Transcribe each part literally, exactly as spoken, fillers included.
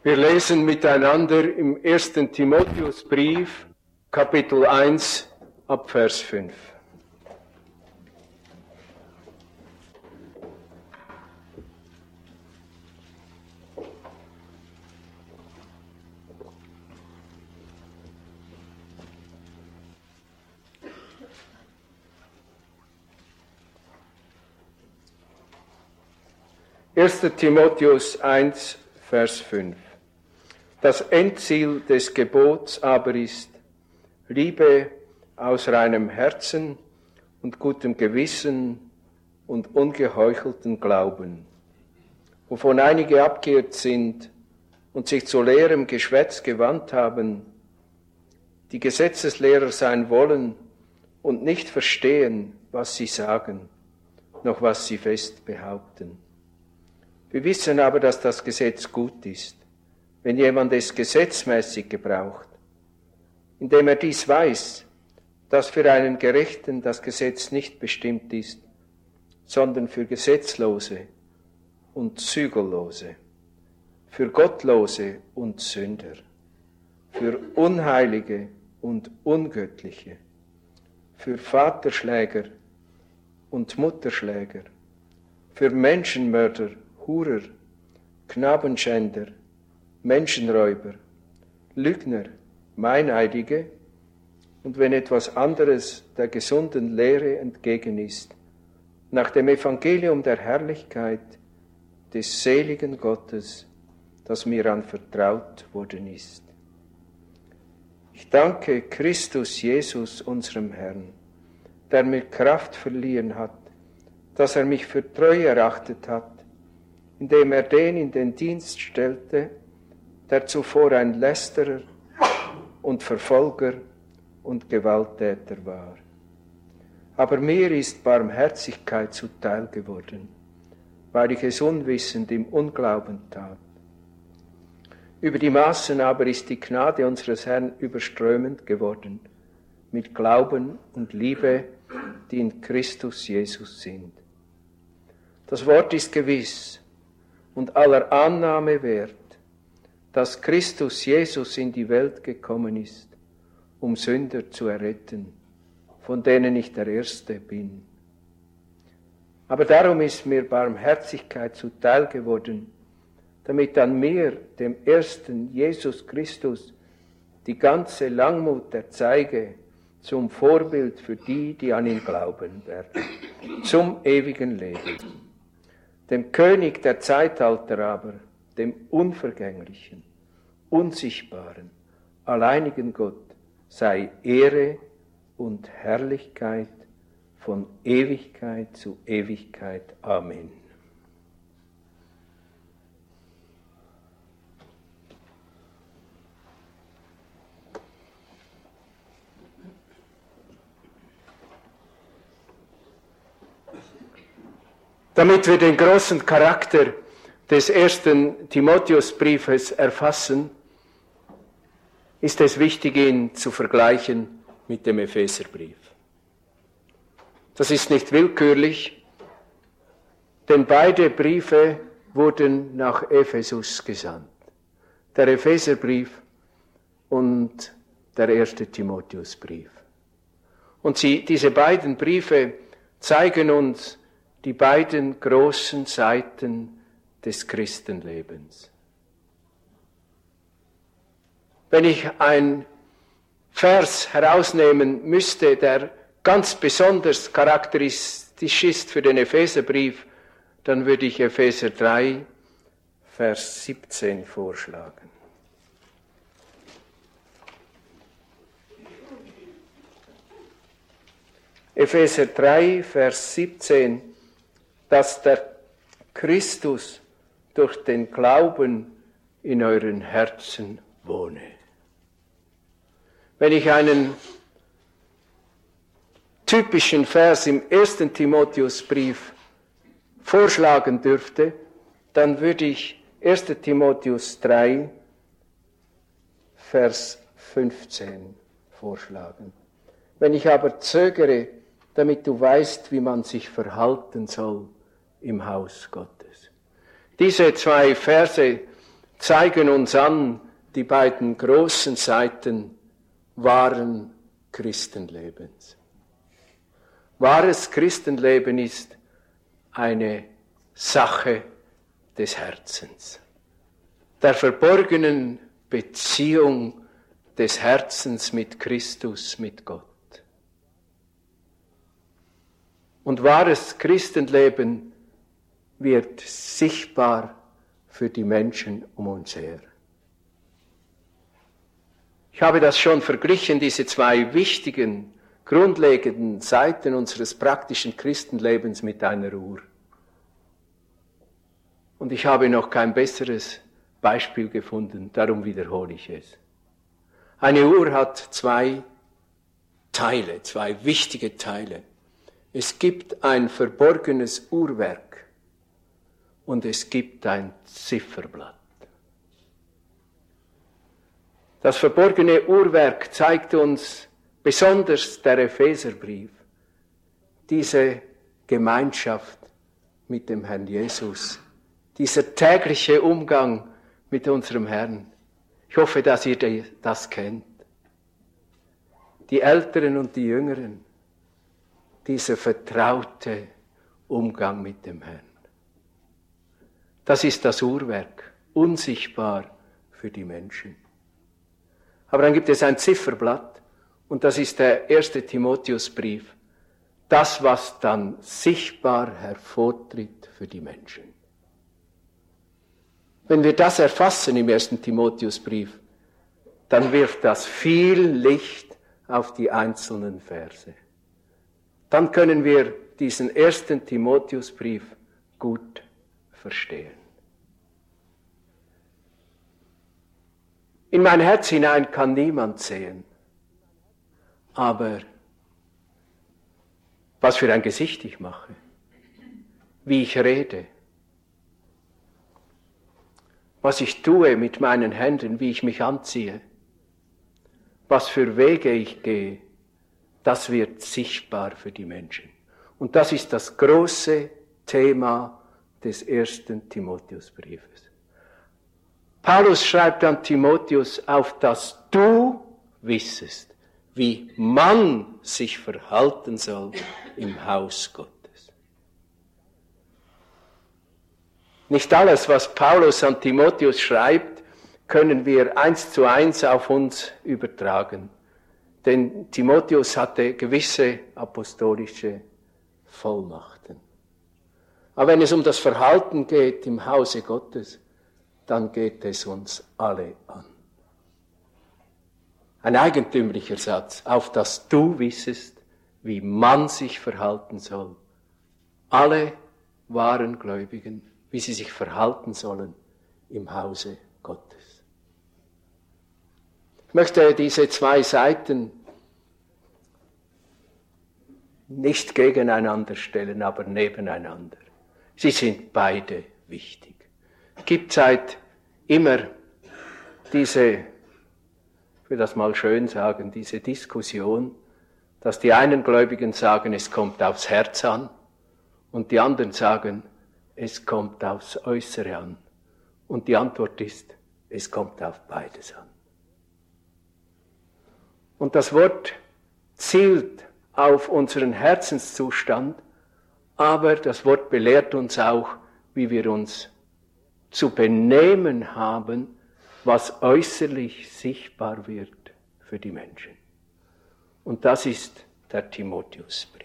Wir lesen miteinander im ersten Timotheusbrief, Kapitel eins, ab Vers fünf. erster Timotheus eins, Vers fünf. Das Endziel des Gebots aber ist Liebe aus reinem Herzen und gutem Gewissen und ungeheuchelten Glauben, wovon einige abgeirrt sind und sich zu leerem Geschwätz gewandt haben, die Gesetzeslehrer sein wollen und nicht verstehen, was sie sagen, noch was sie fest behaupten. Wir wissen aber, dass das Gesetz gut ist, wenn jemand es gesetzmäßig gebraucht, indem er dies weiß, dass für einen Gerechten das Gesetz nicht bestimmt ist, sondern für Gesetzlose und Zügellose, für Gottlose und Sünder, für Unheilige und Ungöttliche, für Vaterschläger und Mutterschläger, für Menschenmörder, Hurer, Knabenschänder, Menschenräuber, Lügner, Meineidige und wenn etwas anderes der gesunden Lehre entgegen ist, nach dem Evangelium der Herrlichkeit des seligen Gottes, das mir anvertraut worden ist. Ich danke Christus Jesus, unserem Herrn, der mir Kraft verliehen hat, dass er mich für treu erachtet hat, indem er den in den Dienst stellte, der zuvor ein Lästerer und Verfolger und Gewalttäter war. Aber mir ist Barmherzigkeit zuteil geworden, weil ich es unwissend im Unglauben tat. Über die Maßen aber ist die Gnade unseres Herrn überströmend geworden, mit Glauben und Liebe, die in Christus Jesus sind. Das Wort ist gewiss und aller Annahme wert, dass Christus Jesus in die Welt gekommen ist, um Sünder zu erretten, von denen ich der Erste bin. Aber darum ist mir Barmherzigkeit zuteil geworden, damit an mir, dem Ersten Jesus Christus, die ganze Langmut erzeige, zum Vorbild für die, die an ihn glauben werden, zum ewigen Leben. Dem König der Zeitalter aber, dem Unvergänglichen, Unsichtbaren, alleinigen Gott, sei Ehre und Herrlichkeit von Ewigkeit zu Ewigkeit. Amen. Damit wir den großen Charakter des ersten Timotheusbriefes erfassen, ist es wichtig, ihn zu vergleichen mit dem Epheserbrief. Das ist nicht willkürlich, denn beide Briefe wurden nach Ephesus gesandt. Der Epheserbrief und der erste Timotheusbrief. Und sie, diese beiden Briefe zeigen uns die beiden großen Seiten des Christenlebens. Wenn ich einen Vers herausnehmen müsste, der ganz besonders charakteristisch ist für den Epheserbrief, dann würde ich Epheser drei, Vers siebzehn vorschlagen. Epheser drei, Vers siebzehn, dass der Christus durch den Glauben in euren Herzen wohne. Wenn ich einen typischen Vers im ersten Timotheusbrief vorschlagen dürfte, dann würde ich erster Timotheus drei, Vers fünfzehn vorschlagen. Wenn ich aber zögere, damit du weißt, wie man sich verhalten soll im Haus Gottes. Diese zwei Verse zeigen uns an die beiden großen Seiten wahren Christenlebens. Wahres Christenleben ist eine Sache des Herzens, der verborgenen Beziehung des Herzens mit Christus, mit Gott. Und wahres Christenleben wird sichtbar für die Menschen um uns her. Ich habe das schon verglichen, diese zwei wichtigen, grundlegenden Seiten unseres praktischen Christenlebens mit einer Uhr. Und ich habe noch kein besseres Beispiel gefunden, darum wiederhole ich es. Eine Uhr hat zwei Teile, zwei wichtige Teile. Es gibt ein verborgenes Uhrwerk und es gibt ein Zifferblatt. Das verborgene Uhrwerk zeigt uns besonders der Epheserbrief, diese Gemeinschaft mit dem Herrn Jesus, dieser tägliche Umgang mit unserem Herrn. Ich hoffe, dass ihr das kennt. Die Älteren und die Jüngeren, dieser vertraute Umgang mit dem Herrn. Das ist das Uhrwerk, unsichtbar für die Menschen. Aber dann gibt es ein Zifferblatt und das ist der erste Timotheusbrief, das, was dann sichtbar hervortritt für die Menschen. Wenn wir das erfassen im ersten Timotheusbrief, dann wirft das viel Licht auf die einzelnen Verse. Dann können wir diesen ersten Timotheusbrief gut verstehen. In mein Herz hinein kann niemand sehen, aber was für ein Gesicht ich mache, wie ich rede, was ich tue mit meinen Händen, wie ich mich anziehe, was für Wege ich gehe, das wird sichtbar für die Menschen. Und das ist das große Thema des ersten Timotheusbriefes. Paulus schreibt an Timotheus, auf dass du wissest, wie man sich verhalten soll im Haus Gottes. Nicht alles, was Paulus an Timotheus schreibt, können wir eins zu eins auf uns übertragen. Denn Timotheus hatte gewisse apostolische Vollmachten. Aber wenn es um das Verhalten geht im Hause Gottes, dann geht es uns alle an. Ein eigentümlicher Satz, auf dass du wissest, wie man sich verhalten soll. Alle wahren Gläubigen, wie sie sich verhalten sollen im Hause Gottes. Ich möchte diese zwei Seiten nicht gegeneinander stellen, aber nebeneinander. Sie sind beide wichtig. Es gibt seit immer diese, ich will das mal schön sagen, diese Diskussion, dass die einen Gläubigen sagen, es kommt aufs Herz an und die anderen sagen, es kommt aufs Äußere an. Und die Antwort ist, es kommt auf beides an. Und das Wort zielt auf unseren Herzenszustand, aber das Wort belehrt uns auch, wie wir uns zu benehmen haben, was äußerlich sichtbar wird für die Menschen. Und das ist der Timotheusbrief.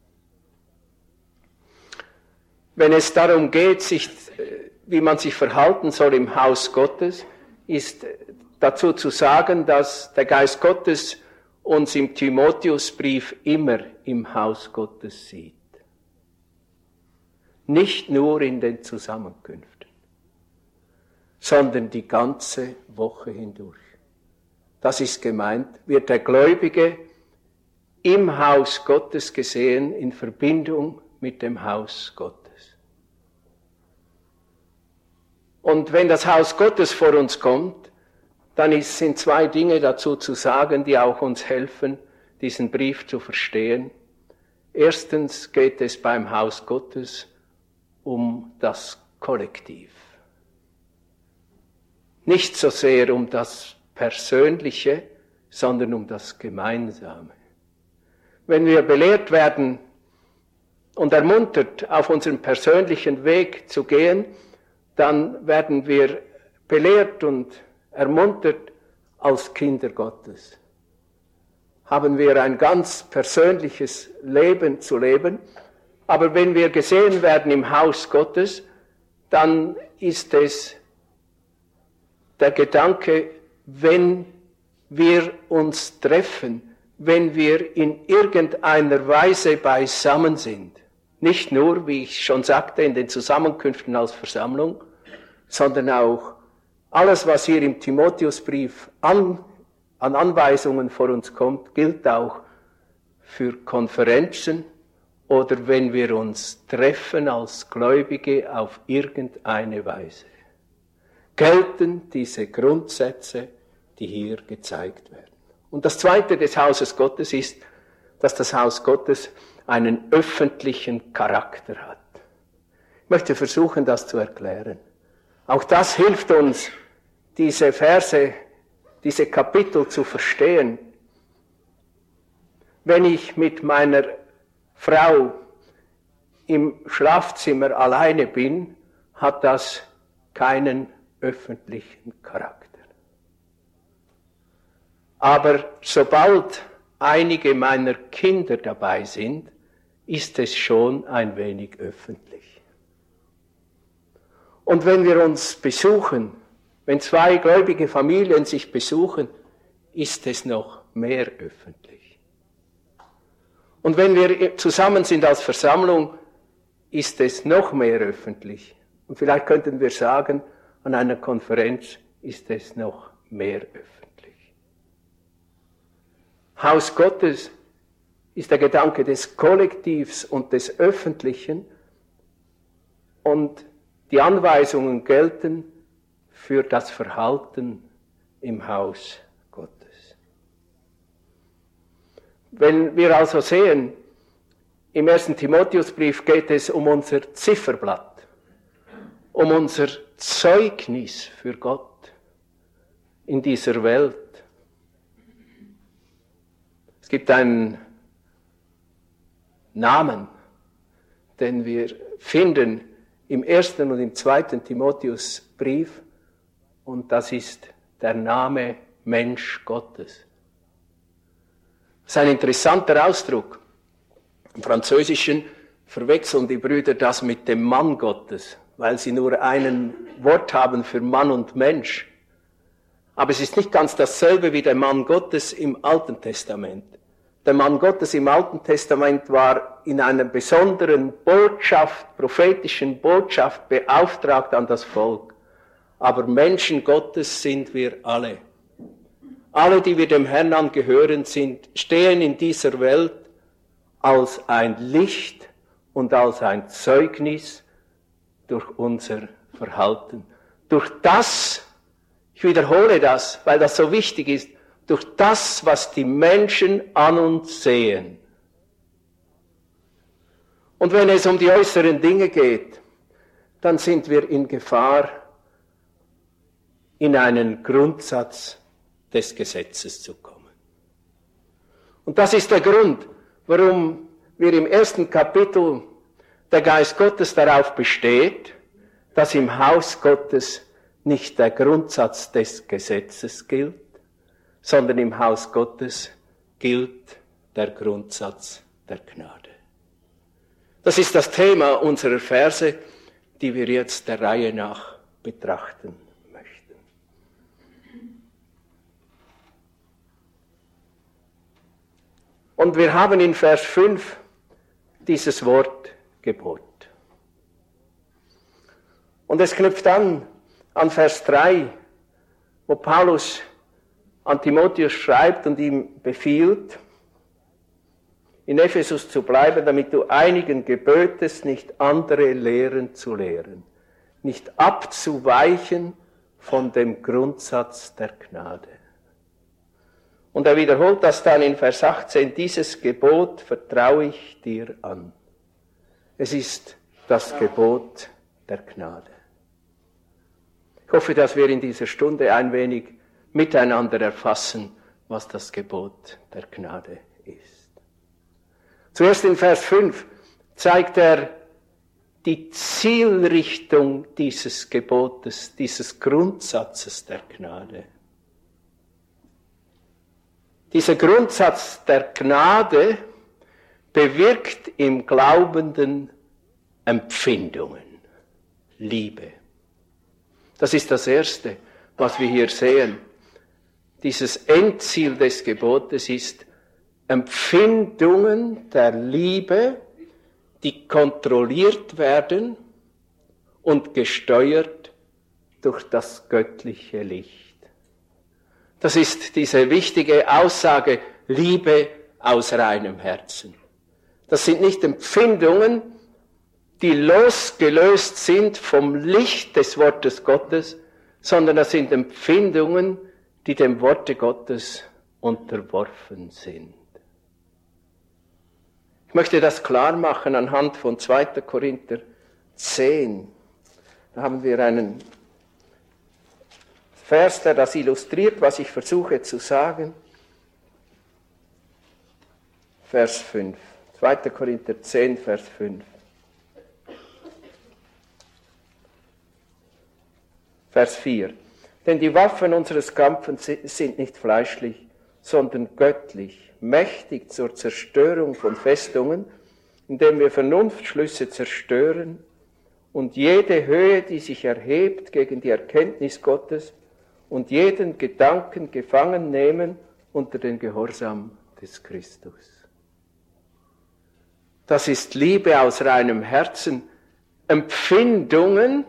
Wenn es darum geht, sich, wie man sich verhalten soll im Haus Gottes, ist dazu zu sagen, dass der Geist Gottes uns im Timotheusbrief immer im Haus Gottes sieht. Nicht nur in den Zusammenkünften, sondern die ganze Woche hindurch. Das ist gemeint, wird der Gläubige im Haus Gottes gesehen, in Verbindung mit dem Haus Gottes. Und wenn das Haus Gottes vor uns kommt, dann ist, sind zwei Dinge dazu zu sagen, die auch uns helfen, diesen Brief zu verstehen. Erstens geht es beim Haus Gottes um das Kollektiv. nicht so sehr um das Persönliche, sondern um das Gemeinsame. Wenn wir belehrt werden und ermuntert, auf unserem persönlichen Weg zu gehen, dann werden wir belehrt und ermuntert als Kinder Gottes. Haben wir ein ganz persönliches Leben zu leben, aber wenn wir gesehen werden im Haus Gottes, dann ist es der Gedanke, wenn wir uns treffen, wenn wir in irgendeiner Weise beisammen sind. Nicht nur, wie ich schon sagte, in den Zusammenkünften als Versammlung, sondern auch alles, was hier im Timotheusbrief an, an Anweisungen vor uns kommt, gilt auch für Konferenzen oder wenn wir uns treffen als Gläubige auf irgendeine Weise. Gelten diese Grundsätze, die hier gezeigt werden. Und das Zweite des Hauses Gottes ist, dass das Haus Gottes einen öffentlichen Charakter hat. Ich möchte versuchen, das zu erklären. Auch das hilft uns, diese Verse, diese Kapitel zu verstehen. Wenn ich mit meiner Frau im Schlafzimmer alleine bin, hat das keinen öffentlichen Charakter. Aber sobald einige meiner Kinder dabei sind, ist es schon ein wenig öffentlich. Und wenn wir uns besuchen, wenn zwei gläubige Familien sich besuchen, ist es noch mehr öffentlich. Und wenn wir zusammen sind als Versammlung, ist es noch mehr öffentlich. Und vielleicht könnten wir sagen, an einer Konferenz ist es noch mehr öffentlich. Haus Gottes ist der Gedanke des Kollektivs und des Öffentlichen und die Anweisungen gelten für das Verhalten im Haus Gottes. Wenn wir also sehen, im ersten Timotheusbrief geht es um unser Zifferblatt, um unser Zeugnis für Gott in dieser Welt. Es gibt einen Namen, den wir finden im ersten und im zweiten Timotheusbrief, und das ist der Name Mensch Gottes. Das ist ein interessanter Ausdruck. Im Französischen verwechseln die Brüder das mit dem Mann Gottes, weil sie nur ein Wort haben für Mann und Mensch. Aber es ist nicht ganz dasselbe wie der Mann Gottes im Alten Testament. Der Mann Gottes im Alten Testament war in einer besonderen Botschaft, prophetischen Botschaft beauftragt an das Volk. Aber Menschen Gottes sind wir alle. Alle, die wir dem Herrn angehören, sind, stehen in dieser Welt als ein Licht und als ein Zeugnis durch unser Verhalten. Durch das, ich wiederhole das, weil das so wichtig ist, durch das, was die Menschen an uns sehen. Und wenn es um die äußeren Dinge geht, dann sind wir in Gefahr, in einen Grundsatz des Gesetzes zu kommen. Und das ist der Grund, warum wir im ersten Kapitel der Geist Gottes darauf besteht, dass im Haus Gottes nicht der Grundsatz des Gesetzes gilt, sondern im Haus Gottes gilt der Grundsatz der Gnade. Das ist das Thema unserer Verse, die wir jetzt der Reihe nach betrachten möchten. Und wir haben in Vers fünf dieses Wort Gebot. Und es knüpft an an Vers drei, wo Paulus an Timotheus schreibt und ihm befiehlt, in Ephesus zu bleiben, damit du einigen gebötest, nicht andere Lehren zu lehren, nicht abzuweichen von dem Grundsatz der Gnade. Und er wiederholt das dann in Vers achtzehn, dieses Gebot vertraue ich dir an. Es ist das Gebot der Gnade. Ich hoffe, dass wir in dieser Stunde ein wenig miteinander erfassen, was das Gebot der Gnade ist. Zuerst in Vers fünf zeigt er die Zielrichtung dieses Gebotes, dieses Grundsatzes der Gnade. Dieser Grundsatz der Gnade bewirkt im Glaubenden Empfindungen, Liebe. Das ist das Erste, was wir hier sehen. Dieses Endziel des Gebotes ist Empfindungen der Liebe, die kontrolliert werden und gesteuert durch das göttliche Licht. Das ist diese wichtige Aussage, Liebe aus reinem Herzen. Das sind nicht Empfindungen, die losgelöst sind vom Licht des Wortes Gottes, sondern das sind Empfindungen, die dem Worte Gottes unterworfen sind. Ich möchte das klar machen anhand von zweiter Korinther zehn. Da haben wir einen Vers, der das illustriert, was ich versuche zu sagen. Vers fünf. zweiter Korinther zehn, Vers fünf. Vers vier. Denn die Waffen unseres Kampfes sind nicht fleischlich, sondern göttlich, mächtig zur Zerstörung von Festungen, indem wir Vernunftschlüsse zerstören und jede Höhe, die sich erhebt gegen die Erkenntnis Gottes, und jeden Gedanken gefangen nehmen unter den Gehorsam des Christus. Das ist Liebe aus reinem Herzen, Empfindungen,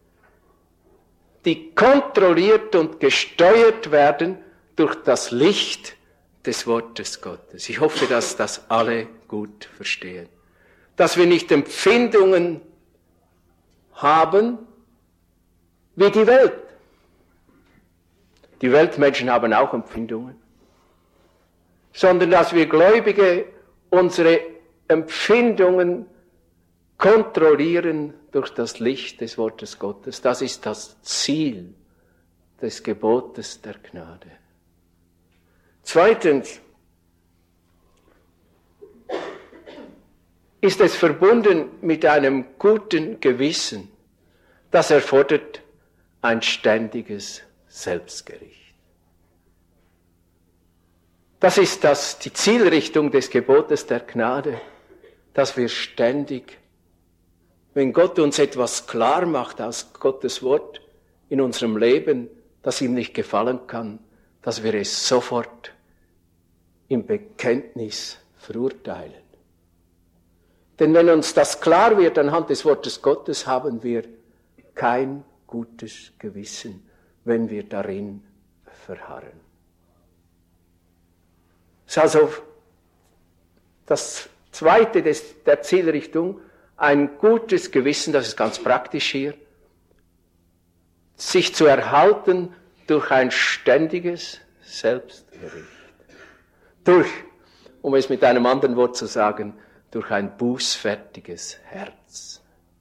die kontrolliert und gesteuert werden durch das Licht des Wortes Gottes. Ich hoffe, dass das alle gut verstehen. Dass wir nicht Empfindungen haben wie die Welt. Die Weltmenschen haben auch Empfindungen. Sondern dass wir Gläubige unsere Empfindungen kontrollieren durch das Licht des Wortes Gottes. Das ist das Ziel des Gebotes der Gnade. Zweitens ist es verbunden mit einem guten Gewissen. Das erfordert ein ständiges Selbstgericht. Das ist das, die Zielrichtung des Gebotes der Gnade, dass wir ständig, wenn Gott uns etwas klar macht aus Gottes Wort in unserem Leben, das ihm nicht gefallen kann, dass wir es sofort im Bekenntnis verurteilen. Denn wenn uns das klar wird anhand des Wortes Gottes, haben wir kein gutes Gewissen, wenn wir darin verharren. Das ist also das Zweite des, der Zielrichtung, ein gutes Gewissen, das ist ganz praktisch hier, sich zu erhalten durch ein ständiges Selbstgericht. Durch, um es mit einem anderen Wort zu sagen, durch ein bußfertiges Herz.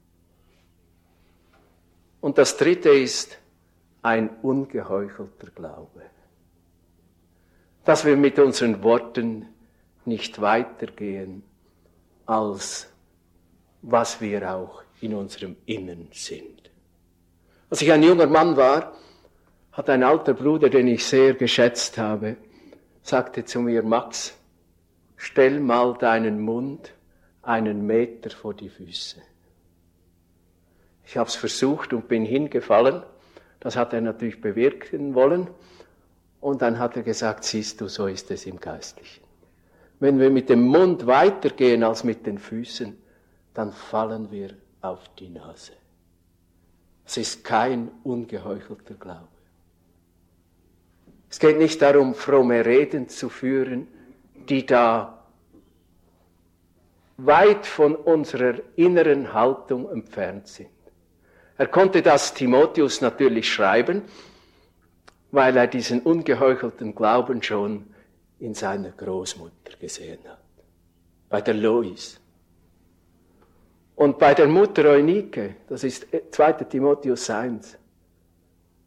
Und das Dritte ist ein ungeheuchelter Glaube. Dass wir mit unseren Worten nicht weitergehen, als was wir auch in unserem Innern sind. Als ich ein junger Mann war, hat ein alter Bruder, den ich sehr geschätzt habe, sagte zu mir, Max, stell mal deinen Mund einen Meter vor die Füße. Ich habe es versucht und bin hingefallen. Das hat er natürlich bewirken wollen. Und dann hat er gesagt, siehst du, so ist es im Geistlichen. Wenn wir mit dem Mund weitergehen als mit den Füßen, dann fallen wir auf die Nase. Es ist kein ungeheuchelter Glaube. Es geht nicht darum, fromme Reden zu führen, die da weit von unserer inneren Haltung entfernt sind. Er konnte das Timotheus natürlich schreiben, weil er diesen ungeheuchelten Glauben schon in seiner Großmutter gesehen hat. Bei der Lois. Und bei der Mutter Eunike, das ist zweiter Timotheus eins,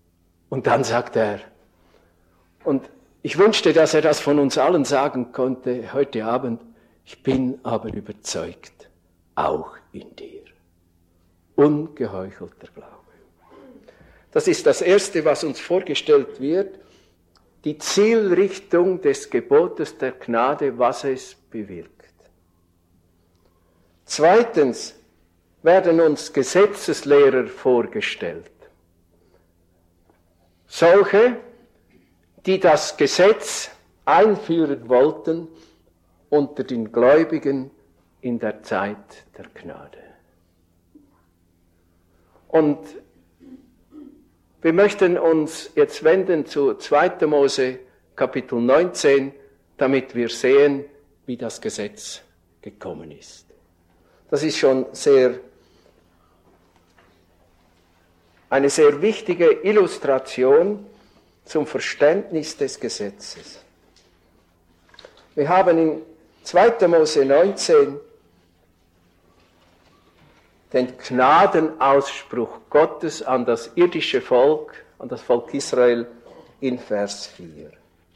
Und dann sagt er, und ich wünschte, dass er das von uns allen sagen konnte heute Abend, ich bin aber überzeugt, auch in dir. Ungeheuchelter Glaube. Das ist das Erste, was uns vorgestellt wird, die Zielrichtung des Gebotes der Gnade, was es bewirkt. Zweitens werden uns Gesetzeslehrer vorgestellt. Solche, die das Gesetz einführen wollten unter den Gläubigen in der Zeit der Gnade. Und wir möchten uns jetzt wenden zu zweiter Mose Kapitel neunzehn, damit wir sehen, wie das Gesetz gekommen ist. Das ist schon sehr, eine sehr wichtige Illustration zum Verständnis des Gesetzes. Wir haben in zweiter Mose neunzehn den Gnadenausspruch Gottes an das irdische Volk, an das Volk Israel in Vers vier.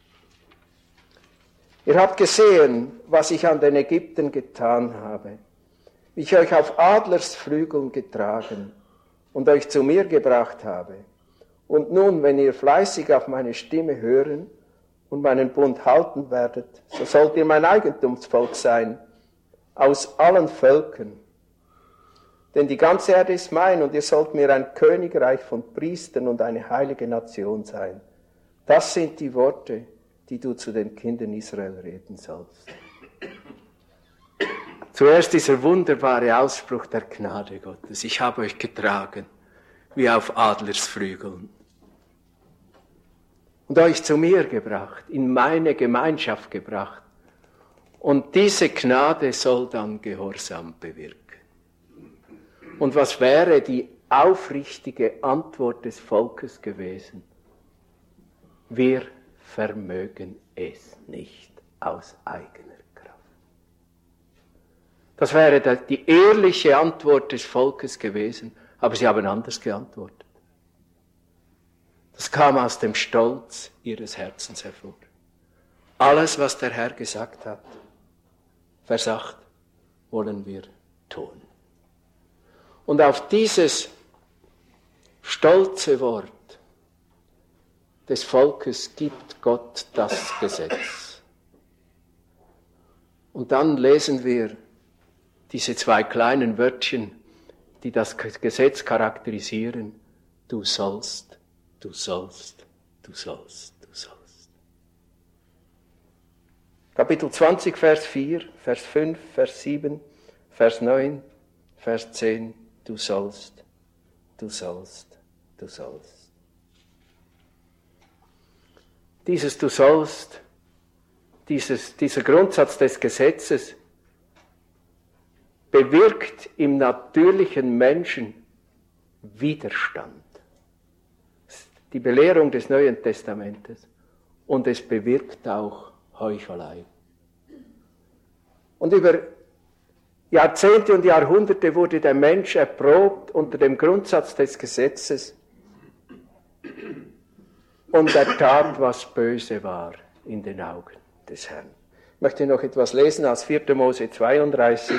Ihr habt gesehen, was ich an den Ägyptern getan habe, wie ich euch auf Adlersflügeln getragen und euch zu mir gebracht habe. Und nun, wenn ihr fleißig auf meine Stimme hören und meinen Bund halten werdet, so sollt ihr mein Eigentumsvolk sein, aus allen Völkern. Denn die ganze Erde ist mein und ihr sollt mir ein Königreich von Priestern und eine heilige Nation sein. Das sind die Worte, die du zu den Kindern Israel reden sollst. Zuerst dieser wunderbare Ausspruch der Gnade Gottes. Ich habe euch getragen, wie auf Adlersflügeln. Und euch zu mir gebracht, in meine Gemeinschaft gebracht. Und diese Gnade soll dann Gehorsam bewirken. Und was wäre die aufrichtige Antwort des Volkes gewesen? Wir vermögen es nicht aus eigener Kraft. Das wäre die ehrliche Antwort des Volkes gewesen, aber sie haben anders geantwortet. Das kam aus dem Stolz ihres Herzens hervor. Alles, was der Herr gesagt hat, Vers acht, wollen wir tun. Und auf dieses stolze Wort des Volkes gibt Gott das Gesetz. Und dann lesen wir diese zwei kleinen Wörtchen, die das Gesetz charakterisieren. Du sollst, du sollst, du sollst, du sollst. Kapitel zwanzig, Vers vier, Vers fünf, Vers sieben, Vers neun, Vers zehn. Du sollst, du sollst, du sollst. Dieses Du sollst, dieses, dieser Grundsatz des Gesetzes bewirkt im natürlichen Menschen Widerstand. Die Belehrung des Neuen Testamentes. Und es bewirkt auch Heuchelei. Und über Jahrzehnte und Jahrhunderte wurde der Mensch erprobt unter dem Grundsatz des Gesetzes und er tat, was böse war in den Augen des Herrn. Ich möchte noch etwas lesen aus vierter Mose zweiunddreißig.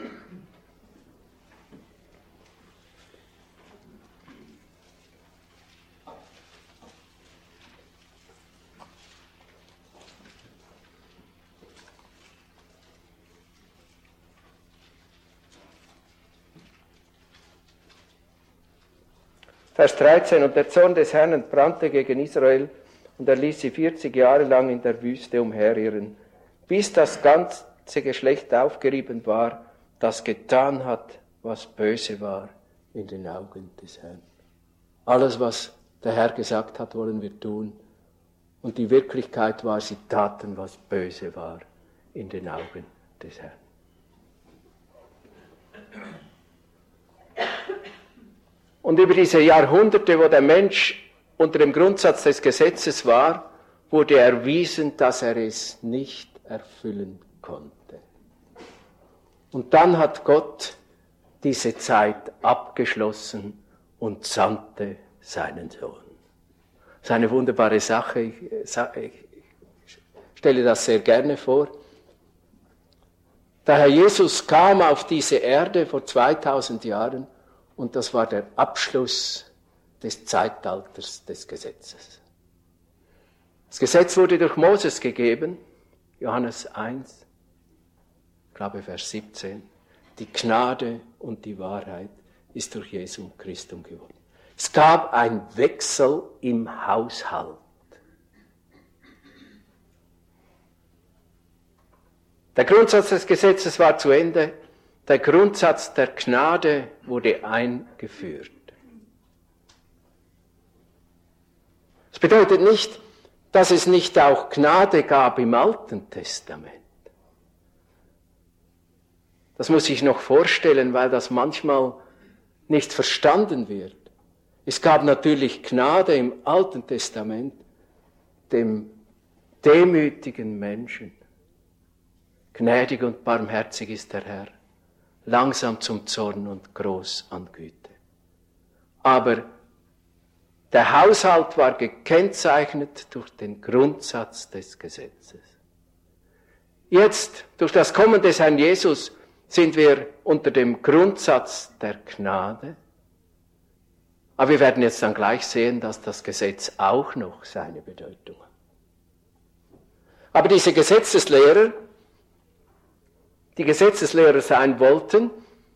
Vers dreizehn, und der Zorn des Herrn entbrannte gegen Israel, und er ließ sie vierzig Jahre lang in der Wüste umherirren, bis das ganze Geschlecht aufgerieben war, das getan hat, was böse war in den Augen des Herrn. Alles, was der Herr gesagt hat, wollen wir tun. Und die Wirklichkeit war, sie taten, was böse war in den Augen des Herrn. Und über diese Jahrhunderte, wo der Mensch unter dem Grundsatz des Gesetzes war, wurde erwiesen, dass er es nicht erfüllen konnte. Und dann hat Gott diese Zeit abgeschlossen und sandte seinen Sohn. Das ist eine wunderbare Sache. Ich, ich stelle das sehr gerne vor. Der Herr Jesus kam auf diese Erde vor zweitausend Jahren und das war der Abschluss des Zeitalters des Gesetzes. Das Gesetz wurde durch Moses gegeben, Johannes eins, ich glaube Vers siebzehn. Die Gnade und die Wahrheit ist durch Jesu Christum geworden. Es gab einen Wechsel im Haushalt. Der Grundsatz des Gesetzes war zu Ende. Der Grundsatz der Gnade wurde eingeführt. Das bedeutet nicht, dass es nicht auch Gnade gab im Alten Testament. Das muss ich noch vorstellen, weil das manchmal nicht verstanden wird. Es gab natürlich Gnade im Alten Testament dem demütigen Menschen. Gnädig und barmherzig ist der Herr, langsam zum Zorn und groß an Güte. Aber der Haushalt war gekennzeichnet durch den Grundsatz des Gesetzes. Jetzt, durch das Kommen des Herrn Jesus, sind wir unter dem Grundsatz der Gnade. Aber wir werden jetzt dann gleich sehen, dass das Gesetz auch noch seine Bedeutung hat. Aber diese Gesetzeslehrer, die Gesetzeslehrer sein wollten,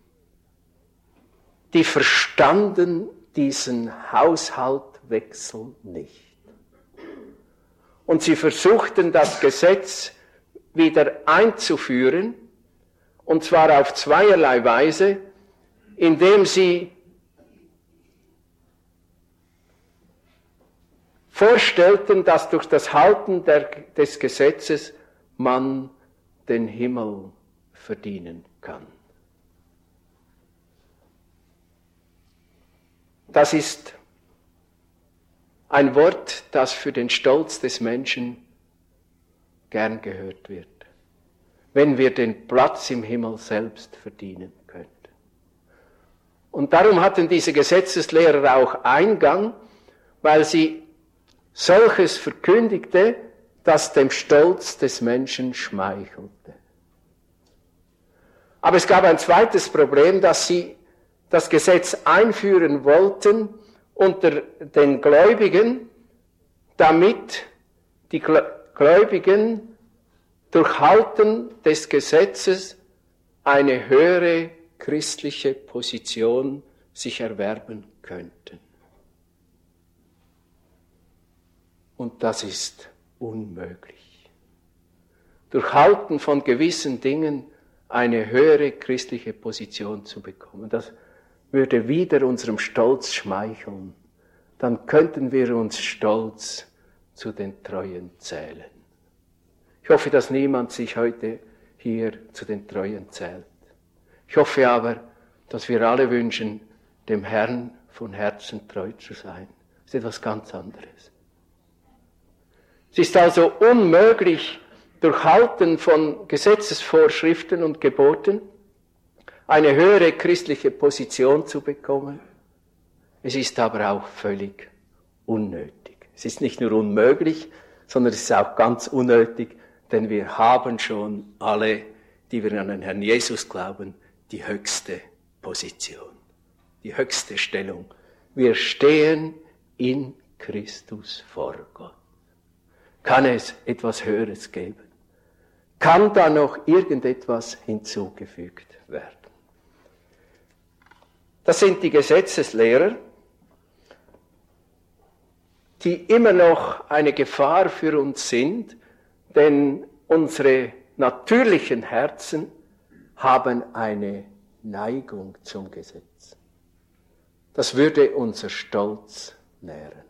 die verstanden diesen Haushaltwechsel nicht. Und sie versuchten, das Gesetz wieder einzuführen, und zwar auf zweierlei Weise, indem sie vorstellten, dass durch das Halten der, des Gesetzes man den Himmel verdienen kann. Das ist ein Wort, das für den Stolz des Menschen gern gehört wird, wenn wir den Platz im Himmel selbst verdienen könnten. Und darum hatten diese Gesetzeslehrer auch Eingang, weil sie solches verkündigte, das dem Stolz des Menschen schmeichelte. Aber es gab ein zweites Problem, dass sie das Gesetz einführen wollten unter den Gläubigen, damit die Gläubigen durch Halten des Gesetzes eine höhere christliche Position sich erwerben könnten. Und das ist unmöglich. Durch Halten von gewissen Dingen eine höhere christliche Position zu bekommen, das würde wieder unserem Stolz schmeicheln. Dann könnten wir uns stolz zu den Treuen zählen. Ich hoffe, dass niemand sich heute hier zu den Treuen zählt. Ich hoffe aber, dass wir alle wünschen, dem Herrn von Herzen treu zu sein. Das ist etwas ganz anderes. Es ist also unmöglich, durch Halten von Gesetzesvorschriften und Geboten eine höhere christliche Position zu bekommen. Es ist aber auch völlig unnötig. Es ist nicht nur unmöglich, sondern es ist auch ganz unnötig, denn wir haben schon alle, die wir an den Herrn Jesus glauben, die höchste Position, die höchste Stellung. Wir stehen in Christus vor Gott. Kann es etwas Höheres geben? Kann da noch irgendetwas hinzugefügt werden? Das sind die Gesetzeslehrer, die immer noch eine Gefahr für uns sind, denn unsere natürlichen Herzen haben eine Neigung zum Gesetz. Das würde unser Stolz nähren.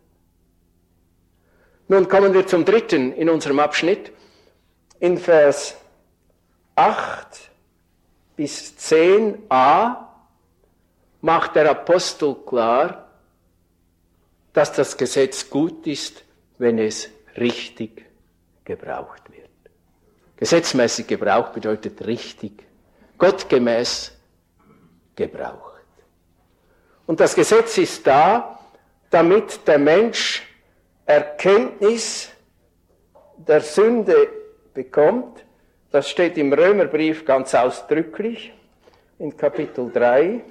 Nun kommen wir zum dritten in unserem Abschnitt. In Vers acht bis zehn a macht der Apostel klar, dass das Gesetz gut ist, wenn es richtig gebraucht wird. Gesetzmäßig gebraucht bedeutet richtig, gottgemäß gebraucht. Und das Gesetz ist da, damit der Mensch Erkenntnis der Sünde bekommt, das steht im Römerbrief ganz ausdrücklich in Kapitel drei.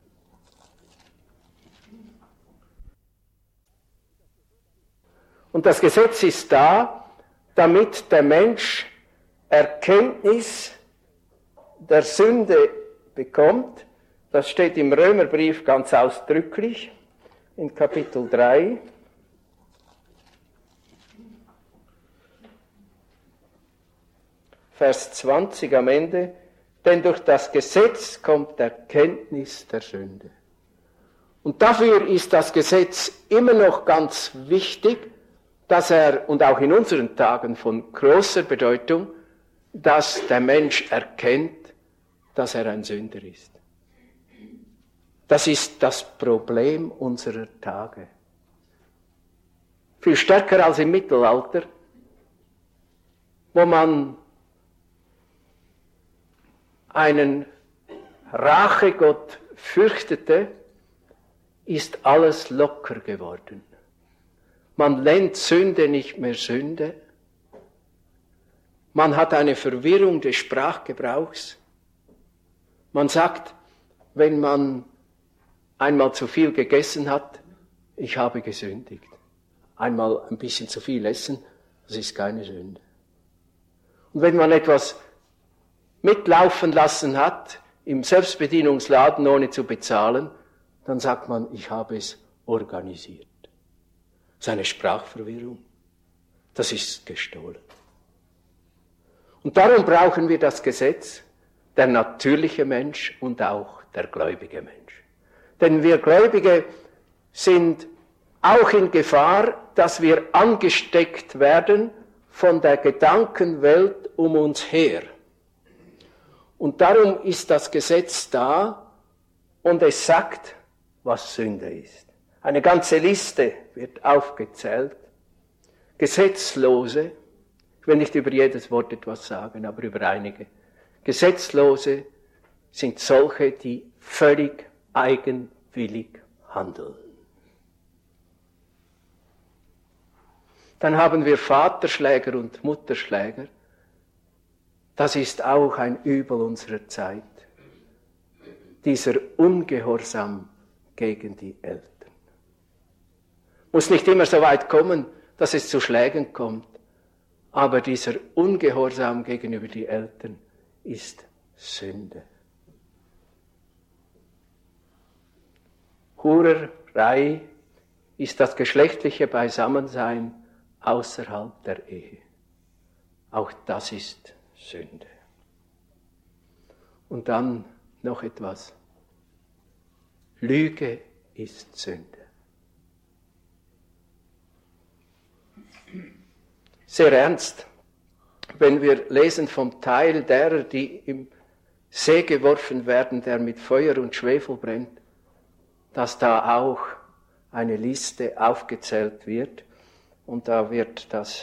Und das Gesetz ist da, damit der Mensch Erkenntnis der Sünde bekommt. Das steht im Römerbrief ganz ausdrücklich in Kapitel drei. Vers zwanzig am Ende. Denn durch das Gesetz kommt Erkenntnis der Sünde. Und dafür ist das Gesetz immer noch ganz wichtig, dass er, und auch in unseren Tagen von großer Bedeutung, dass der Mensch erkennt, dass er ein Sünder ist. Das ist das Problem unserer Tage. Viel stärker als im Mittelalter, wo man einen Rachegott fürchtete, ist alles locker geworden. Man nennt Sünde nicht mehr Sünde. Man hat eine Verwirrung des Sprachgebrauchs. Man sagt, wenn man einmal zu viel gegessen hat, ich habe gesündigt. Einmal ein bisschen zu viel essen, das ist keine Sünde. Und wenn man etwas mitlaufen lassen hat, im Selbstbedienungsladen ohne zu bezahlen, dann sagt man, ich habe es organisiert. Das ist eine Sprachverwirrung. Das ist gestohlen. Und darum brauchen wir das Gesetz, der natürliche Mensch und auch der gläubige Mensch. Denn wir Gläubige sind auch in Gefahr, dass wir angesteckt werden von der Gedankenwelt um uns her. Und darum ist das Gesetz da und es sagt, was Sünde ist. Eine ganze Liste wird aufgezählt. Gesetzlose, ich will nicht über jedes Wort etwas sagen, aber über einige. Gesetzlose sind solche, die völlig eigenwillig handeln. Dann haben wir Vaterschläger und Mutterschläger. Das ist auch ein Übel unserer Zeit. Dieser Ungehorsam gegen die Eltern. Muss nicht immer so weit kommen, dass es zu Schlägen kommt, aber dieser Ungehorsam gegenüber die Eltern ist Sünde. Hurerei ist das geschlechtliche Beisammensein außerhalb der Ehe. Auch das ist Sünde. Und dann noch etwas. Lüge ist Sünde. Sehr ernst, wenn wir lesen vom Teil derer, die im See geworfen werden, der mit Feuer und Schwefel brennt, dass da auch eine Liste aufgezählt wird. Und da wird das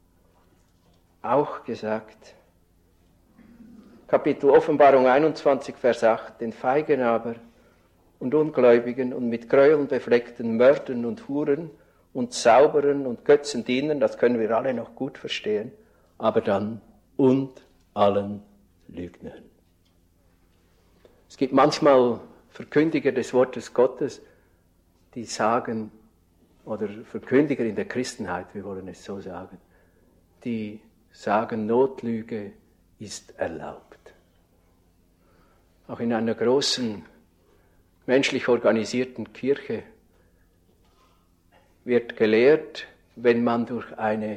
auch gesagt. Kapitel Offenbarung einundzwanzig, Vers acht. Den Feigen aber und Ungläubigen und mit Gräueln befleckten Mördern und Huren und Zauberern und Götzendienern, das können wir alle noch gut verstehen, aber dann und allen Lügnern. Es gibt manchmal Verkündiger des Wortes Gottes, die sagen, oder Verkündiger in der Christenheit, wir wollen es so sagen, die sagen, Notlüge ist erlaubt. Auch in einer großen, menschlich organisierten Kirche wird gelehrt, wenn man durch eine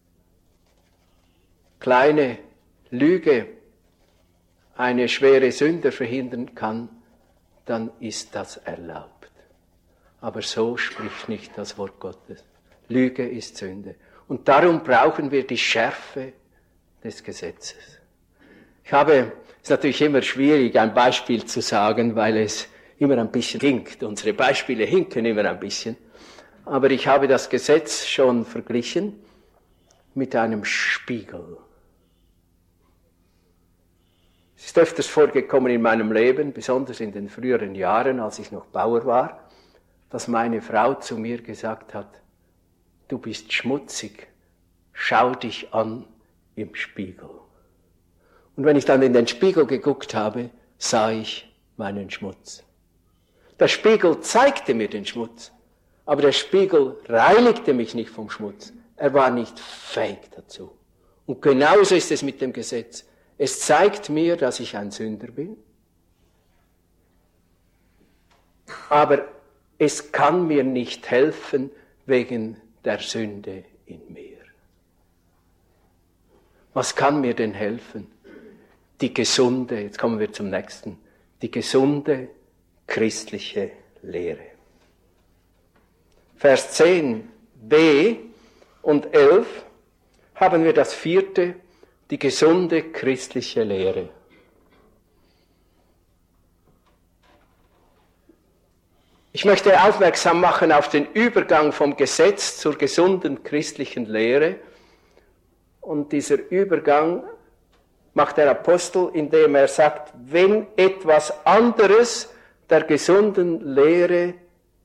kleine Lüge eine schwere Sünde verhindern kann, dann ist das erlaubt. Aber so spricht nicht das Wort Gottes. Lüge ist Sünde. Und darum brauchen wir die Schärfe des Gesetzes. Ich habe, es ist natürlich immer schwierig, ein Beispiel zu sagen, weil es immer ein bisschen hinkt. Unsere Beispiele hinken immer ein bisschen. Aber ich habe das Gesetz schon verglichen mit einem Spiegel. Es ist öfters vorgekommen in meinem Leben, besonders in den früheren Jahren, als ich noch Bauer war, dass meine Frau zu mir gesagt hat, du bist schmutzig, schau dich an im Spiegel. Und wenn ich dann in den Spiegel geguckt habe, sah ich meinen Schmutz. Der Spiegel zeigte mir den Schmutz, aber der Spiegel reinigte mich nicht vom Schmutz. Er war nicht fähig dazu. Und genauso ist es mit dem Gesetz. Es zeigt mir, dass ich ein Sünder bin, aber es kann mir nicht helfen wegen der Sünde in mir. Was kann mir denn helfen? Die gesunde, jetzt kommen wir zum nächsten, die gesunde christliche Lehre. Vers zehn b und elf haben wir das vierte, die gesunde christliche Lehre. Ich möchte aufmerksam machen auf den Übergang vom Gesetz zur gesunden christlichen Lehre. Und dieser Übergang macht der Apostel, indem er sagt, wenn etwas anderes der gesunden Lehre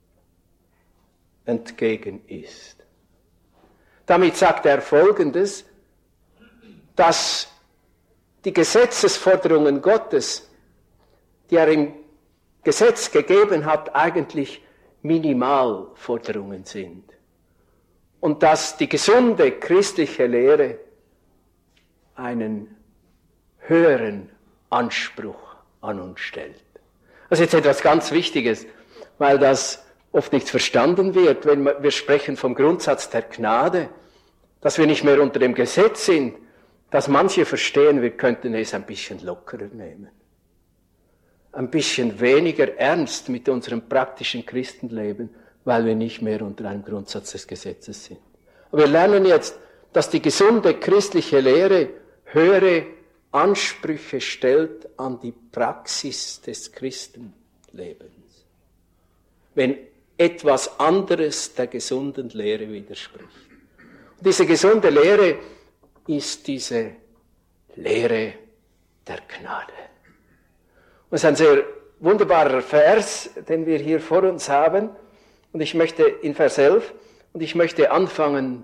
entgegen ist. Damit sagt er Folgendes, dass die Gesetzesforderungen Gottes, die er im Gesetz gegeben hat, eigentlich Minimalforderungen sind. Und dass die gesunde christliche Lehre einen höheren Anspruch an uns stellt. Das ist jetzt etwas ganz Wichtiges, weil das oft nicht verstanden wird, wenn wir sprechen vom Grundsatz der Gnade, dass wir nicht mehr unter dem Gesetz sind, dass manche verstehen, wir könnten es ein bisschen lockerer nehmen. Ein bisschen weniger ernst mit unserem praktischen Christenleben, weil wir nicht mehr unter einem Grundsatz des Gesetzes sind. Aber wir lernen jetzt, dass die gesunde christliche Lehre höhere Ansprüche stellt an die Praxis des Christenlebens. Wenn etwas anderes der gesunden Lehre widerspricht. Und diese gesunde Lehre ist diese Lehre der Gnade. Und es ist ein sehr wunderbarer Vers, den wir hier vor uns haben. Und ich möchte in Vers elf, und ich möchte anfangen,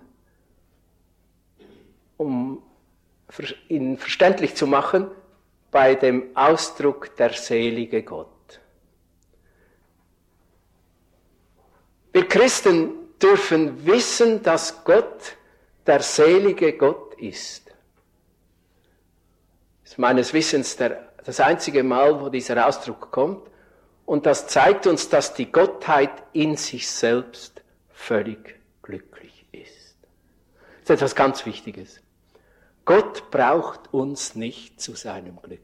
um ihn verständlich zu machen, bei dem Ausdruck der selige Gott. Wir Christen dürfen wissen, dass Gott der selige Gott ist. Das ist meines Wissens der, das einzige Mal, wo dieser Ausdruck kommt. Und das zeigt uns, dass die Gottheit in sich selbst völlig glücklich ist. Das ist etwas ganz Wichtiges. Gott braucht uns nicht zu seinem Glück.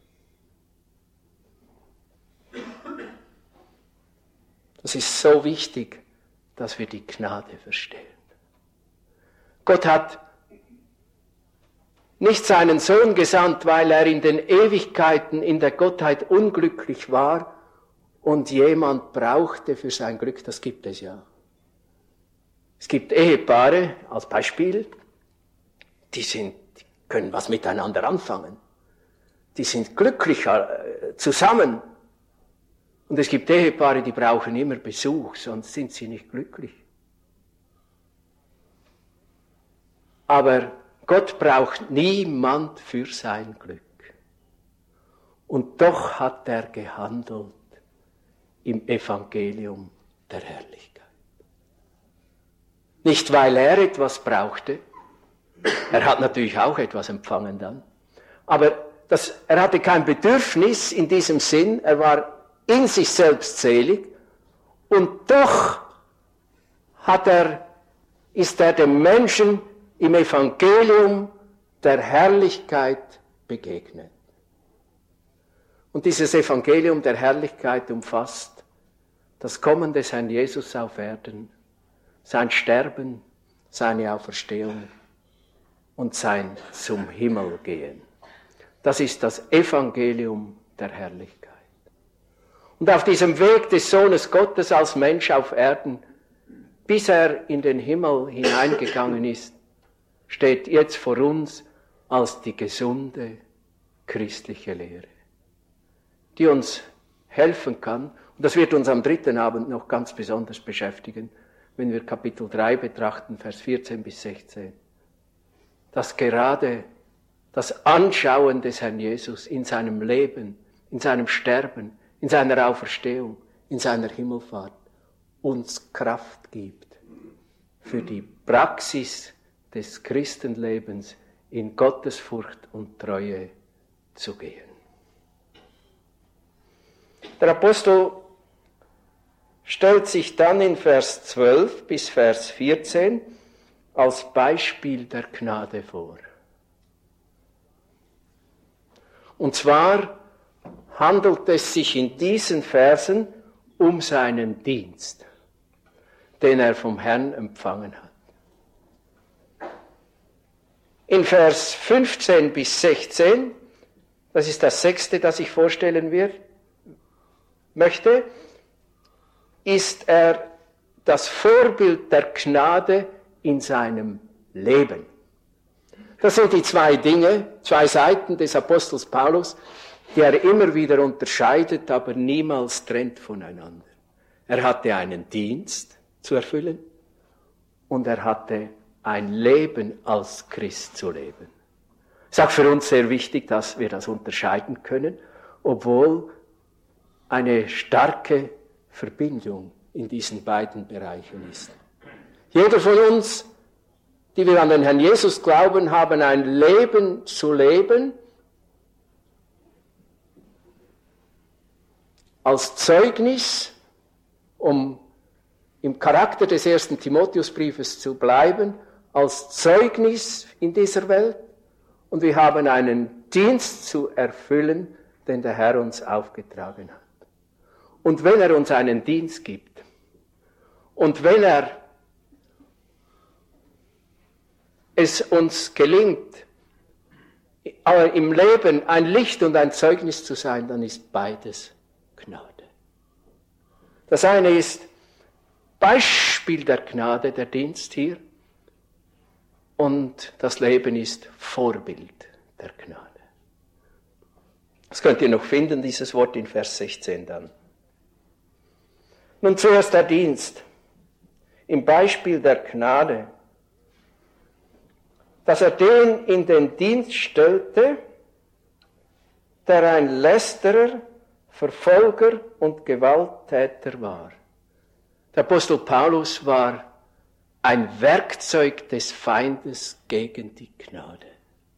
Das ist so wichtig, dass wir die Gnade verstehen. Gott hat nicht seinen Sohn gesandt, weil er in den Ewigkeiten in der Gottheit unglücklich war und jemand brauchte für sein Glück. Das gibt es ja. Es gibt Ehepaare, als Beispiel, die sind, die können was miteinander anfangen. Die sind glücklich zusammen. Und es gibt Ehepaare, die brauchen immer Besuch, sonst sind sie nicht glücklich. Aber Gott braucht niemand für sein Glück. Und doch hat er gehandelt im Evangelium der Herrlichkeit. Nicht, weil er etwas brauchte, er hat natürlich auch etwas empfangen dann, aber das, er hatte kein Bedürfnis in diesem Sinn, er war in sich selbst selig, und doch hat er, ist er dem Menschen im Evangelium der Herrlichkeit begegnet. Und dieses Evangelium der Herrlichkeit umfasst das Kommen des Herrn Jesus auf Erden, sein Sterben, seine Auferstehung und sein zum Himmel gehen. Das ist das Evangelium der Herrlichkeit. Und auf diesem Weg des Sohnes Gottes als Mensch auf Erden, bis er in den Himmel hineingegangen ist, steht jetzt vor uns als die gesunde christliche Lehre, die uns helfen kann, und das wird uns am dritten Abend noch ganz besonders beschäftigen, wenn wir Kapitel drei betrachten, Vers vierzehn bis sechzehn, dass gerade das Anschauen des Herrn Jesus in seinem Leben, in seinem Sterben, in seiner Auferstehung, in seiner Himmelfahrt uns Kraft gibt für die Praxis des Christenlebens in Gottesfurcht und Treue zu gehen. Der Apostel stellt sich dann in Vers zwölf bis Vers vierzehn als Beispiel der Gnade vor. Und zwar handelt es sich in diesen Versen um seinen Dienst, den er vom Herrn empfangen hat. In Vers fünfzehn bis sechzehn, das ist das sechste, das ich vorstellen wird, möchte, ist er das Vorbild der Gnade in seinem Leben. Das sind die zwei Dinge, zwei Seiten des Apostels Paulus, die er immer wieder unterscheidet, aber niemals trennt voneinander. Er hatte einen Dienst zu erfüllen und er hatte ein Leben als Christ zu leben. Es ist auch für uns sehr wichtig, dass wir das unterscheiden können, obwohl eine starke Verbindung in diesen beiden Bereichen ist. Jeder von uns, die wir an den Herrn Jesus glauben, haben ein Leben zu leben als Zeugnis, um im Charakter des ersten Timotheusbriefes zu bleiben, als Zeugnis in dieser Welt, und wir haben einen Dienst zu erfüllen, den der Herr uns aufgetragen hat. Und wenn er uns einen Dienst gibt und wenn er es uns gelingt, im Leben ein Licht und ein Zeugnis zu sein, dann ist beides Gnade. Das eine ist Beispiel der Gnade, der Dienst hier, und das Leben ist Vorbild der Gnade. Das könnt ihr noch finden, dieses Wort in Vers sechzehn dann. Nun zuerst der Dienst. Im Beispiel der Gnade, dass er den in den Dienst stellte, der ein Lästerer, Verfolger und Gewalttäter war. Der Apostel Paulus war ein Werkzeug des Feindes gegen die Gnade.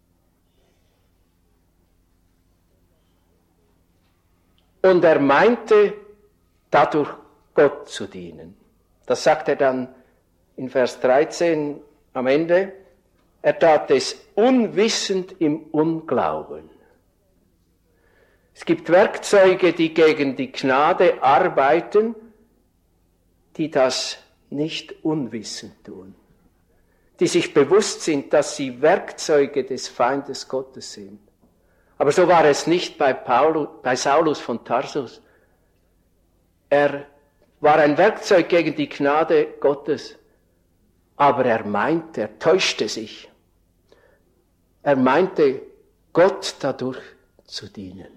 Und er meinte, dadurch Gott zu dienen. Das sagt er dann in Vers dreizehn am Ende. Er tat es unwissend im Unglauben. Es gibt Werkzeuge, die gegen die Gnade arbeiten, die das nicht unwissend tun, die sich bewusst sind, dass sie Werkzeuge des Feindes Gottes sind. Aber so war es nicht bei, Paulus, bei Saulus von Tarsus. Er war ein Werkzeug gegen die Gnade Gottes, aber er meinte, er täuschte sich. Er meinte, Gott dadurch zu dienen.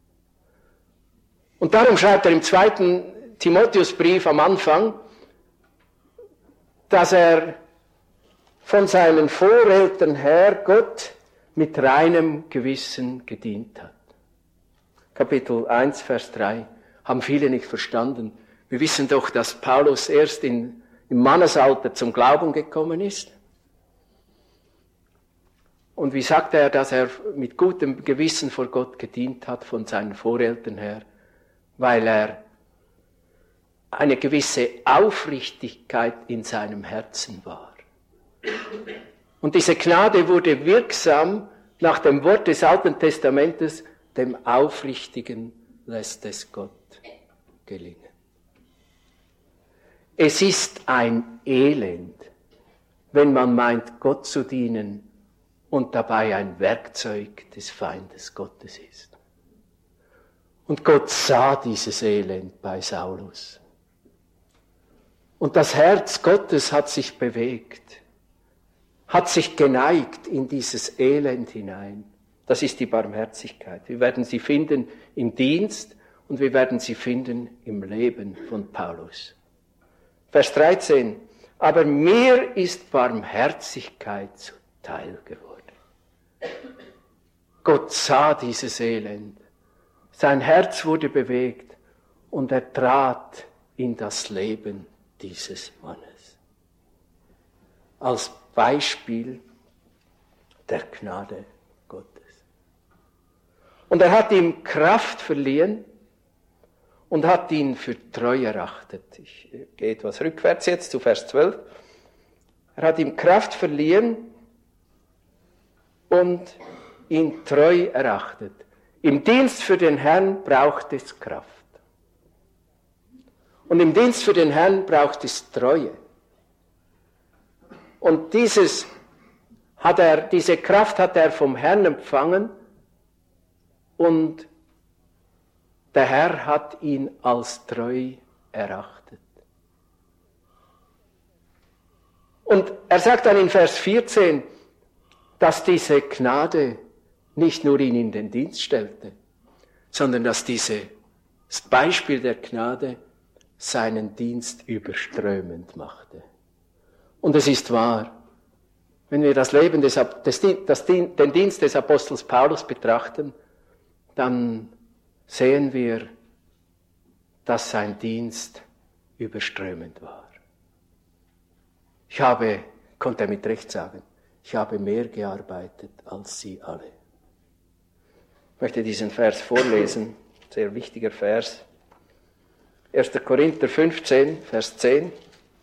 Und darum schreibt er im zweiten Timotheusbrief am Anfang, dass er von seinen Voreltern her Gott mit reinem Gewissen gedient hat. Kapitel eins, Vers drei, haben viele nicht verstanden. Wir wissen doch, dass Paulus erst in, im Mannesalter zum Glauben gekommen ist. Und wie sagt er, dass er mit gutem Gewissen vor Gott gedient hat von seinen Voreltern her? Weil er eine gewisse Aufrichtigkeit in seinem Herzen war. Und diese Gnade wurde wirksam nach dem Wort des Alten Testamentes, dem Aufrichtigen lässt es Gott gelingen. Es ist ein Elend, wenn man meint, Gott zu dienen und dabei ein Werkzeug des Feindes Gottes ist. Und Gott sah dieses Elend bei Saulus. Und das Herz Gottes hat sich bewegt, hat sich geneigt in dieses Elend hinein. Das ist die Barmherzigkeit. Wir werden sie finden im Dienst und wir werden sie finden im Leben von Paulus. Vers dreizehn. aber mir ist Barmherzigkeit zuteil geworden. Gott sah dieses Elend. Sein Herz wurde bewegt und er trat in das Leben dieses Mannes. Als Beispiel der Gnade Gottes. Und er hat ihm Kraft verliehen und hat ihn für treu erachtet. Ich gehe etwas rückwärts jetzt zu Vers zwölf. Er hat ihm Kraft verliehen und ihn treu erachtet. Im Dienst für den Herrn braucht es Kraft. Und im Dienst für den Herrn braucht es Treue. Und dieses hat er, diese Kraft hat er vom Herrn empfangen und der Herr hat ihn als treu erachtet. Und er sagt dann in Vers vierzehn, dass diese Gnade nicht nur ihn in den Dienst stellte, sondern dass dieses Beispiel der Gnade seinen Dienst überströmend machte. Und es ist wahr, wenn wir das Leben des, des, das, den Dienst des Apostels Paulus betrachten, dann sehen wir, dass sein Dienst überströmend war. Ich habe, konnte er mit Recht sagen, ich habe mehr gearbeitet als sie alle. Ich möchte diesen Vers vorlesen, sehr wichtiger Vers. erster Korinther fünfzehn, Vers zehn.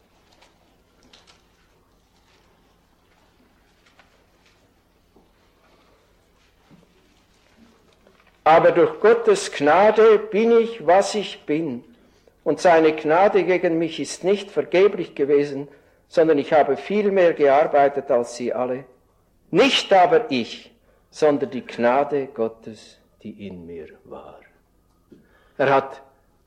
Aber durch Gottes Gnade bin ich, was ich bin. Und seine Gnade gegen mich ist nicht vergeblich gewesen, sondern ich habe viel mehr gearbeitet als sie alle. Nicht aber ich, sondern die Gnade Gottes, die in mir war. Er hat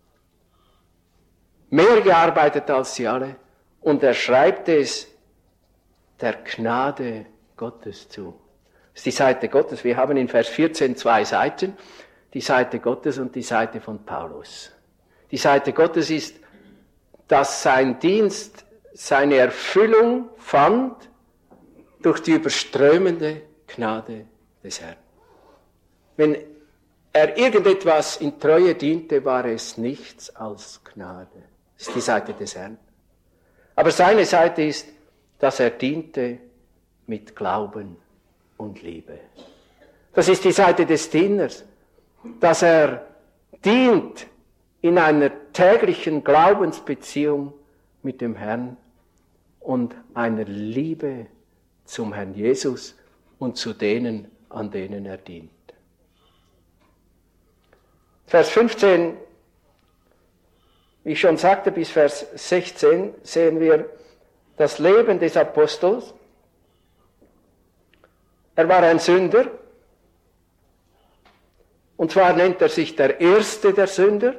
mehr gearbeitet als sie alle und er schreibt es der Gnade Gottes zu. Das ist die Seite Gottes. Wir haben in Vers vierzehn zwei Seiten, die Seite Gottes und die Seite von Paulus. Die Seite Gottes ist, dass sein Dienst seine Erfüllung fand durch die überströmende Gnade des Herrn. Wenn er irgendetwas in Treue diente, war es nichts als Gnade. Das ist die Seite des Herrn. Aber seine Seite ist, dass er diente mit Glauben und Liebe. Das ist die Seite des Dieners, dass er dient in einer täglichen Glaubensbeziehung mit dem Herrn und einer Liebe zum Herrn Jesus und zu denen, an denen er dient. Vers fünfzehn, wie ich schon sagte, bis Vers sechzehn sehen wir das Leben des Apostels. Er war ein Sünder, und zwar nennt er sich der Erste der Sünder.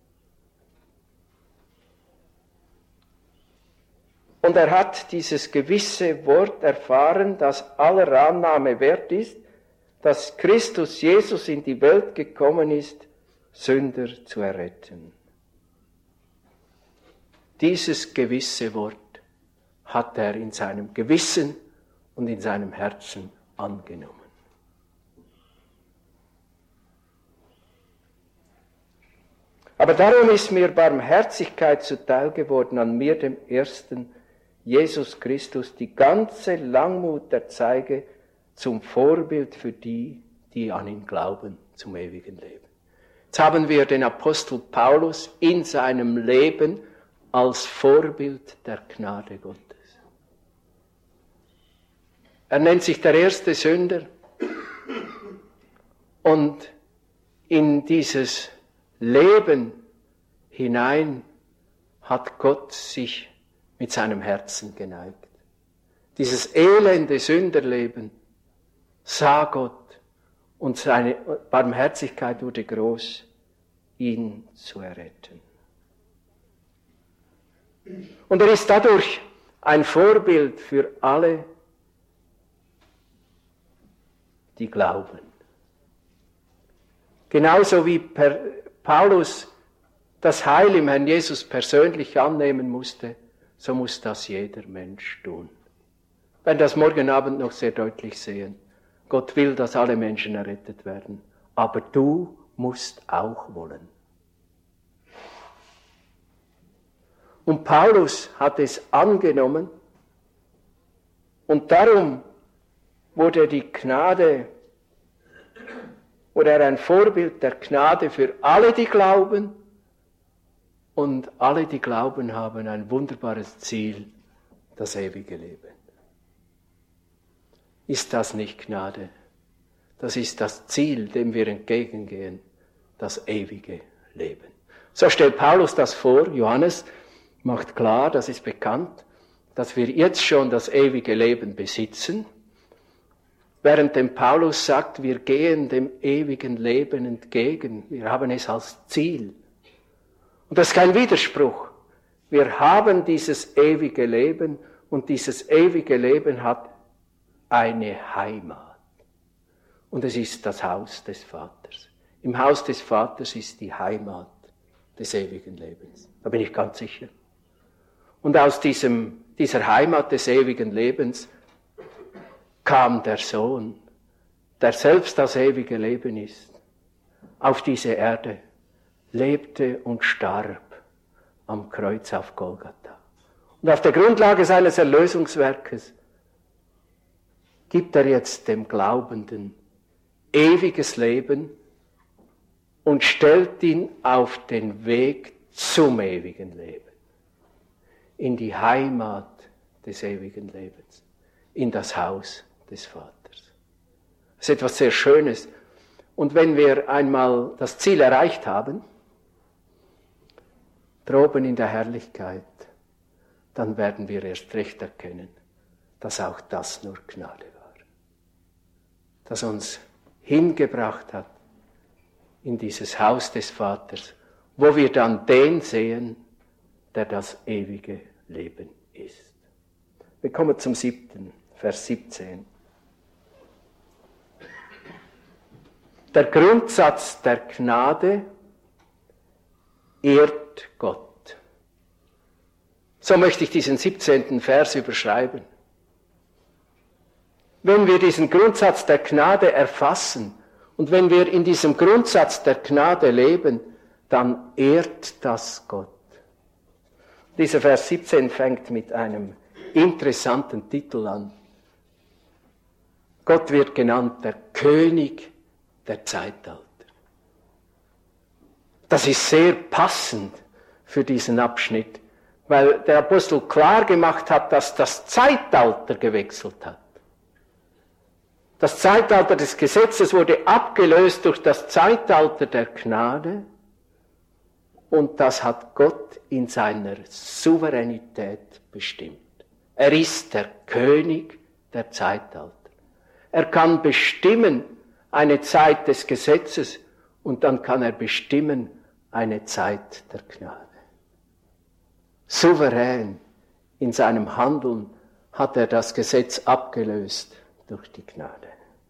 Und er hat dieses gewisse Wort erfahren, das aller Annahme wert ist, dass Christus Jesus in die Welt gekommen ist, Sünder zu erretten. Dieses gewisse Wort hat er in seinem Gewissen und in seinem Herzen angenommen. Aber darum ist mir Barmherzigkeit zuteil geworden an mir, dem Ersten, Jesus Christus, die ganze Langmut erzeige zum Vorbild für die, die an ihn glauben, zum ewigen Leben. Jetzt haben wir den Apostel Paulus in seinem Leben als Vorbild der Gnade Gottes. Er nennt sich der erste Sünder und in dieses Leben hinein hat Gott sich mit seinem Herzen geneigt. Dieses elende Sünderleben sah Gott und seine Barmherzigkeit wurde groß, ihn zu erretten. Und er ist dadurch ein Vorbild für alle, die glauben. Genauso wie Paulus das Heil im Herrn Jesus persönlich annehmen musste, so muss das jeder Mensch tun. Wir werden das morgen Abend noch sehr deutlich sehen. Gott will, dass alle Menschen errettet werden. Aber du musst auch wollen. Und Paulus hat es angenommen und darum wurde die Gnade, oder er ein Vorbild der Gnade für alle, die glauben, und alle, die glauben, haben ein wunderbares Ziel, das ewige Leben. Ist das nicht Gnade? Das ist das Ziel, dem wir entgegengehen, das ewige Leben. So stellt Paulus das vor. Johannes macht klar, das ist bekannt, dass wir jetzt schon das ewige Leben besitzen, während dem Paulus sagt, wir gehen dem ewigen Leben entgegen. Wir haben es als Ziel. Und das ist kein Widerspruch. Wir haben dieses ewige Leben und dieses ewige Leben hat eine Heimat. Und es ist das Haus des Vaters. Im Haus des Vaters ist die Heimat des ewigen Lebens. Da bin ich ganz sicher. Und aus diesem, dieser Heimat des ewigen Lebens kam der Sohn, der selbst das ewige Leben ist, auf diese Erde, lebte und starb am Kreuz auf Golgatha. Und auf der Grundlage seines Erlösungswerkes gibt er jetzt dem Glaubenden ewiges Leben und stellt ihn auf den Weg zum ewigen Leben, in die Heimat des ewigen Lebens, in das Haus des Vaters. Das ist etwas sehr Schönes. Und wenn wir einmal das Ziel erreicht haben, droben in der Herrlichkeit, dann werden wir erst recht erkennen, dass auch das nur Gnade war. Das uns hingebracht hat in dieses Haus des Vaters, wo wir dann den sehen, der das ewige Leben ist. Wir kommen zum siebten, Vers siebzehn. Der Grundsatz der Gnade ehrt Gott. So möchte ich diesen siebzehnten Vers überschreiben. Wenn wir diesen Grundsatz der Gnade erfassen und wenn wir in diesem Grundsatz der Gnade leben, dann ehrt das Gott. Dieser Vers siebzehn fängt mit einem interessanten Titel an. Gott wird genannt der König der Zeitalter. Das ist sehr passend für diesen Abschnitt, weil der Apostel klar gemacht hat, dass das Zeitalter gewechselt hat. Das Zeitalter des Gesetzes wurde abgelöst durch das Zeitalter der Gnade und das hat Gott in seiner Souveränität bestimmt. Er ist der König der Zeitalter. Er kann bestimmen eine Zeit des Gesetzes und dann kann er bestimmen eine Zeit der Gnade. Souverän in seinem Handeln hat er das Gesetz abgelöst durch die Gnade.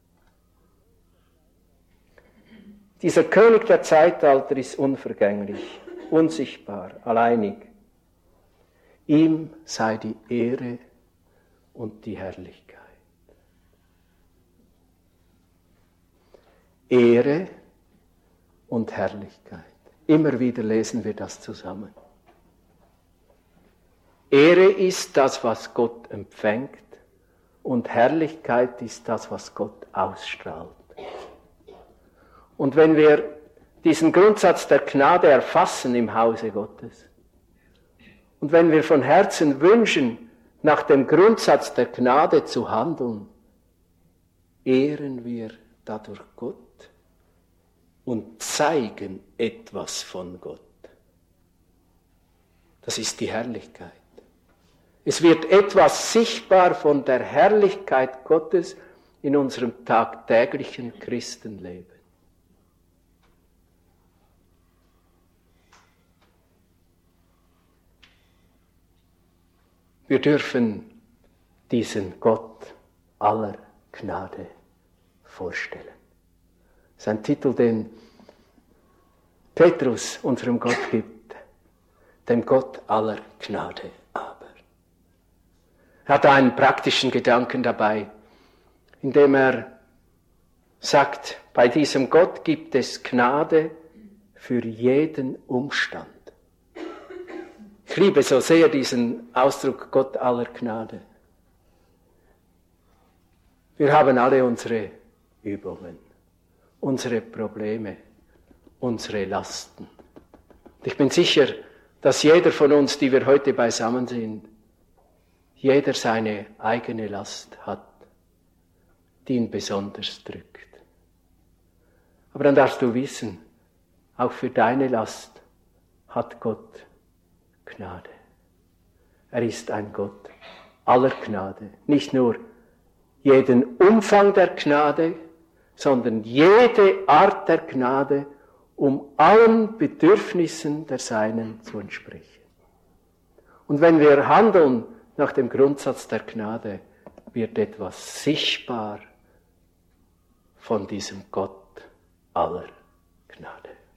Dieser König der Zeitalter ist unvergänglich, unsichtbar, alleinig. Ihm sei die Ehre und die Herrlichkeit. Ehre und Herrlichkeit. Immer wieder lesen wir das zusammen. Ehre ist das, was Gott empfängt, und Herrlichkeit ist das, was Gott ausstrahlt. Und wenn wir diesen Grundsatz der Gnade erfassen im Hause Gottes, und wenn wir von Herzen wünschen, nach dem Grundsatz der Gnade zu handeln, ehren wir dadurch Gott und zeigen etwas von Gott. Das ist die Herrlichkeit. Es wird etwas sichtbar von der Herrlichkeit Gottes in unserem tagtäglichen Christenleben. Wir dürfen diesen Gott aller Gnade vorstellen. Das ist ein Titel, den Petrus unserem Gott gibt, dem Gott aller Gnade aber. Er hat einen praktischen Gedanken dabei, indem er sagt, bei diesem Gott gibt es Gnade für jeden Umstand. Ich liebe so sehr diesen Ausdruck Gott aller Gnade. Wir haben alle unsere Übungen, unsere Probleme, unsere Lasten. Ich bin sicher, dass jeder von uns, die wir heute beisammen sind, jeder seine eigene Last hat, die ihn besonders drückt. Aber dann darfst du wissen, auch für deine Last hat Gott Gnade. Er ist ein Gott aller Gnade. Nicht nur jeden Umfang der Gnade, sondern jede Art der Gnade, um allen Bedürfnissen der Seinen zu entsprechen. Und wenn wir handeln nach dem Grundsatz der Gnade, wird etwas sichtbar von diesem Gott aller